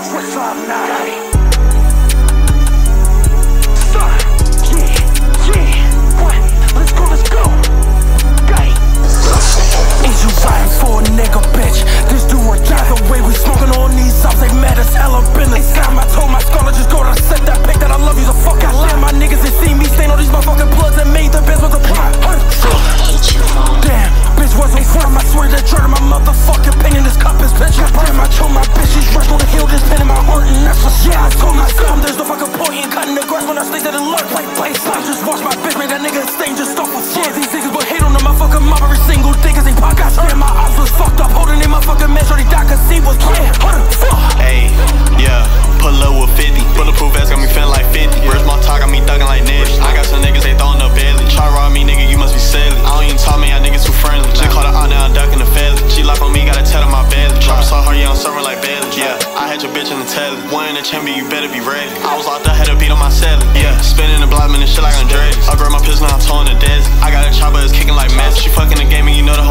What's up now? Let's go. Guy. Is you riding for a nigga, bitch? This do or die. The way we smoking on these ups, they mad as hell up in the sky. I told my scholar just go to set that pic that I love you's a fucking lie. My niggas that see me stain on these motherfucking bloods and made the best with the plot. Damn, bitch wasn't from. I swear that dirt in my motherfucking pain in this cup is bitch. Damn, I told my bitch she's rushed on the hill, just pain in my heart, and that's for shit. I told my son there's no fucking point in cutting the grass when I stay that alert. Like I just watch my bitch make that nigga stain just off a floor. These niggas but hate on the motherfucking mob every single day cause they podcast. Damn, my ops was fucked up, holding in my fucking man, shorty died cause he was playing. Ayy, yeah, pull up with 50. Bulletproof vest got me feeling like 50. Where's my talk, got me thugging like Nitty. I got some niggas, they throwing up belly. Try rob me, nigga, you must be silly. I don't even talk, man, y'all niggas too friendly. Just call her out now, I'm ducking the failure. She lock on me, gotta tell her my belly. Dropping so hard, yeah, I'm serving like Bailey. Yeah, I had your bitch in the telly. One in the chamber, you better be ready. I was locked up, had a beat on my celly. Yeah, spinning the block, man, this shit like I'm Dreddy. I grab my pistol, now I'm towing the desert. I got a chopper, it's kicking like mess. She fucking the game, and you know the